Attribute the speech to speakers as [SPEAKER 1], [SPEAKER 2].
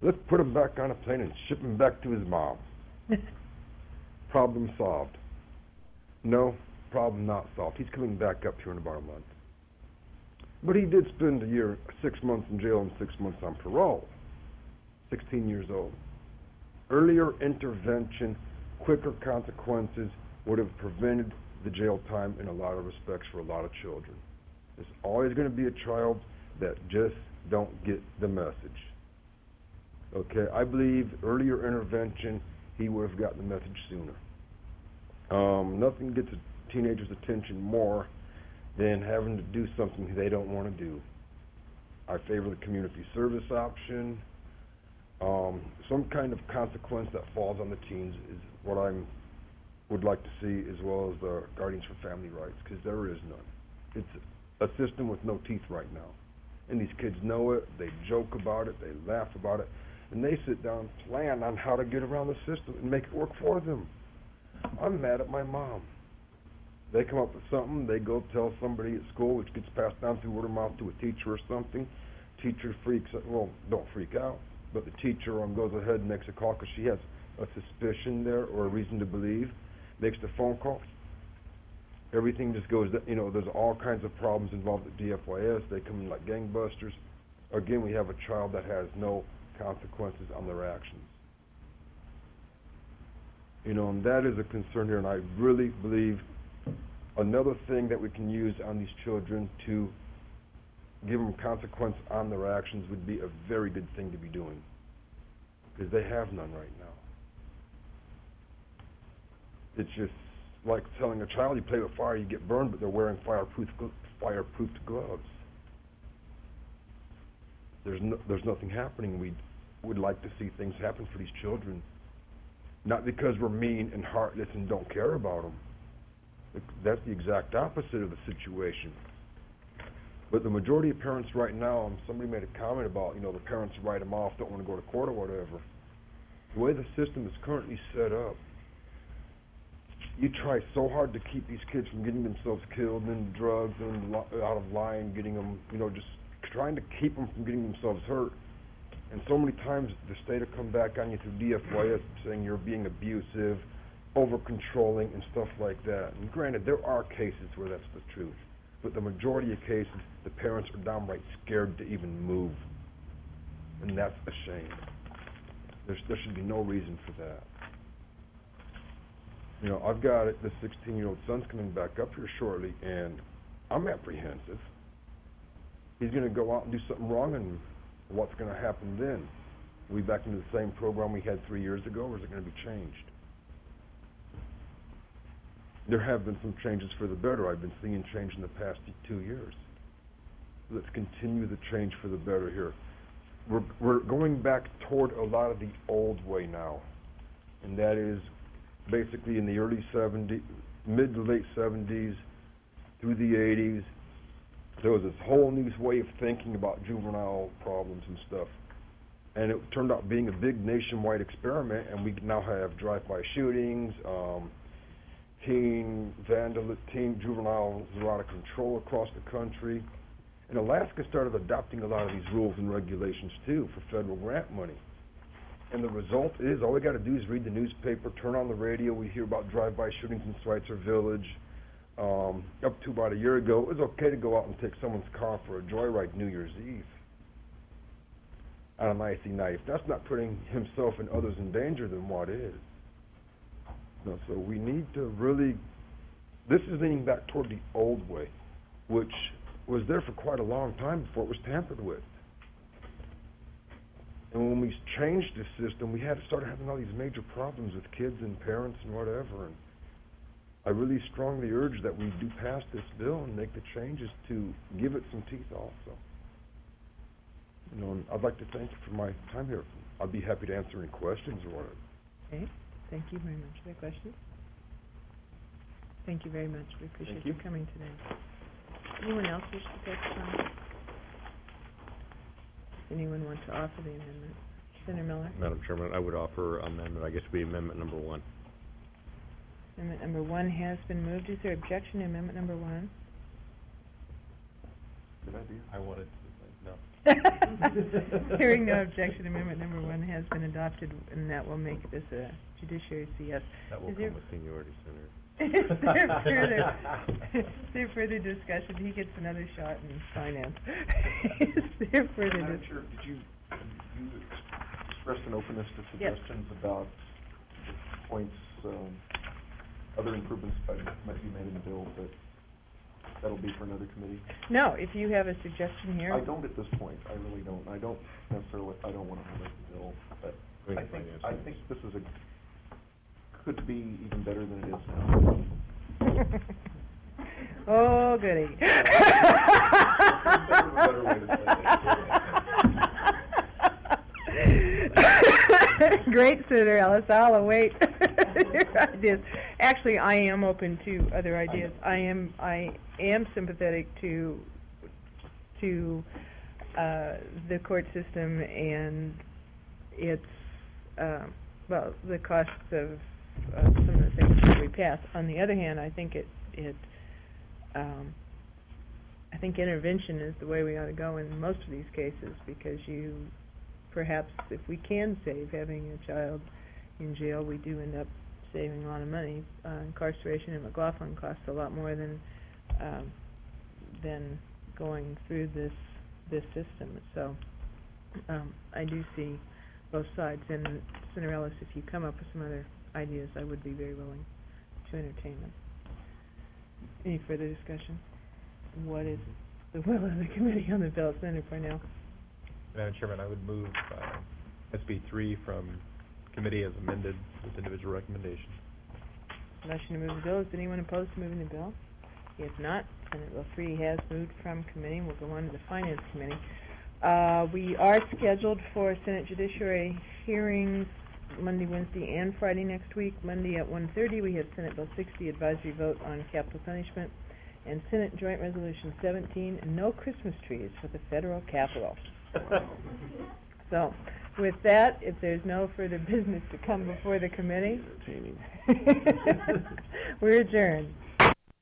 [SPEAKER 1] Let's put him back on a plane and ship him back to his mom. Problem solved. No, problem not solved. He's coming back up here in about a month. But he did spend a year, 6 months in jail and 6 months on parole. 16 years old. Earlier intervention, quicker consequences would have prevented the jail time in a lot of respects for a lot of children. There's always going to be a child that just don't get the message. Okay, I believe earlier intervention, he would have gotten the message sooner. Nothing gets a teenager's attention more than having to do something they don't want to do. I favor the community service option. Some kind of consequence that falls on the teens is what I would like to see, as well as the Guardians for Family Rights, because there is none. It's a system with no teeth right now. And these kids know it, they joke about it, they laugh about it, and they sit down and plan on how to get around the system and make it work for them. I'm mad at my mom. They come up with something, they go tell somebody at school, which gets passed down through word of mouth to a teacher or something. Teacher freaks out, well, don't freak out, but the teacher goes ahead and makes a call because she has a suspicion there or a reason to believe, makes the phone call. Everything just goes, there's all kinds of problems involved at DFYS. They come in like gangbusters. Again, we have a child that has no consequences on their actions. And that is a concern here, and I really believe another thing that we can use on these children to give them consequence on their actions would be a very good thing to be doing, because they have none right now. It's just like telling a child, you play with fire, you get burned, but they're wearing fireproof gloves. There's nothing happening. We would like to see things happen for these children, not because we're mean and heartless and don't care about them. That's the exact opposite of the situation. But the majority of parents right now, somebody made a comment about, the parents write them off, don't want to go to court or whatever. The way the system is currently set up, you try so hard to keep these kids from getting themselves killed and drugs and out of line, getting them, just trying to keep them from getting themselves hurt. And so many times the state will come back on you through DFYS saying you're being abusive, over-controlling, and stuff like that. And granted, there are cases where that's the truth. But the majority of cases, the parents are downright scared to even move. And that's a shame. There should be no reason for that. I've got the 16-year-old son's coming back up here shortly, and I'm apprehensive. He's going to go out and do something wrong, and what's going to happen then? Are we back into the same program we had 3 years ago, or is it going to be changed? There have been some changes for the better. I've been seeing change in the past 2 years. Let's continue the change for the better here. We're going back toward a lot of the old way now, and that is basically in the early 70s, mid to late 70s, through the 80s, there was this whole new way of thinking about juvenile problems and stuff. And it turned out being a big nationwide experiment, and we now have drive-by shootings, teen juveniles are out of control across the country. And Alaska started adopting a lot of these rules and regulations too for federal grant money. And the result is, all we got to do is read the newspaper, turn on the radio, we hear about drive-by shootings in Schweitzer Village. Up to about a year ago, it was okay to go out and take someone's car for a joyride New Year's Eve on an icy night. If that's not putting himself and others in danger, then what is? No, so we need to really, this is leaning back toward the old way, which was there for quite a long time before it was tampered with. And when we changed the system, we started having all these major problems with kids and parents and whatever. And I really strongly urge that we do pass this bill and make the changes to give it some teeth also. And I'd like to thank you for my time here. I'd be happy to answer any questions or whatever.
[SPEAKER 2] Okay, thank you very much for the question. Thank you very much. We appreciate you coming today. Anyone else wish to take the time? Does anyone want to offer the amendment? Senator Miller?
[SPEAKER 3] Madam Chairman, I would offer amendment, I guess it would be amendment number 1.
[SPEAKER 2] Amendment number 1 has been moved. Is there objection to amendment number 1?
[SPEAKER 1] Good idea.
[SPEAKER 3] I wanted, no.
[SPEAKER 2] Hearing no objection, amendment number 1 has been adopted, and that will make this a judiciary CS.
[SPEAKER 3] That will
[SPEAKER 2] Is there-
[SPEAKER 3] come with seniority center.
[SPEAKER 2] Is there further discussion? He gets another shot in finance. Is there further
[SPEAKER 4] Madam
[SPEAKER 2] dis-
[SPEAKER 4] Chair, did you express an openness to
[SPEAKER 2] Yes.
[SPEAKER 4] suggestions about the points, other improvements might be made in the bill, but that'll be for another committee?
[SPEAKER 2] No, if you have a suggestion here.
[SPEAKER 4] I don't at this point, I really don't. I don't necessarily, I don't want to highlight the bill, but
[SPEAKER 3] We
[SPEAKER 4] I
[SPEAKER 3] can
[SPEAKER 4] think,
[SPEAKER 3] finance
[SPEAKER 4] I
[SPEAKER 3] it.
[SPEAKER 4] think this is could be even better than it is now.
[SPEAKER 2] Oh, goody.
[SPEAKER 4] Better way to
[SPEAKER 2] Great, Senator Ellis, I'll await your ideas. Actually, I am open to other ideas. I am sympathetic to the court system and its, the costs of some of the things that we pass. On the other hand, I think I think intervention is the way we ought to go in most of these cases, because perhaps if we can save having a child in jail, we do end up saving a lot of money. Incarceration in McLaughlin costs a lot more than going through this system. So I do see both sides. And Senator Ellis, if you come up with some other ideas, I would be very willing to entertain them. Any further discussion? What is the will of the committee on the bill? Senator Parnell.
[SPEAKER 5] Madam Chairman, I would move SB 3 from committee as amended with individual recommendation.
[SPEAKER 2] Motion to move the bill. Is anyone opposed to moving the bill? If not, Senate Bill 3 has moved from committee and will go on to the Finance Committee. We are scheduled for Senate Judiciary hearings Monday, Wednesday, and Friday next week. Monday at 1:30 we have Senate Bill 60, advisory vote on capital punishment, and Senate Joint Resolution 17, no Christmas trees for the federal Capitol. So, with that, if there's no further business to come before the committee, we're adjourned.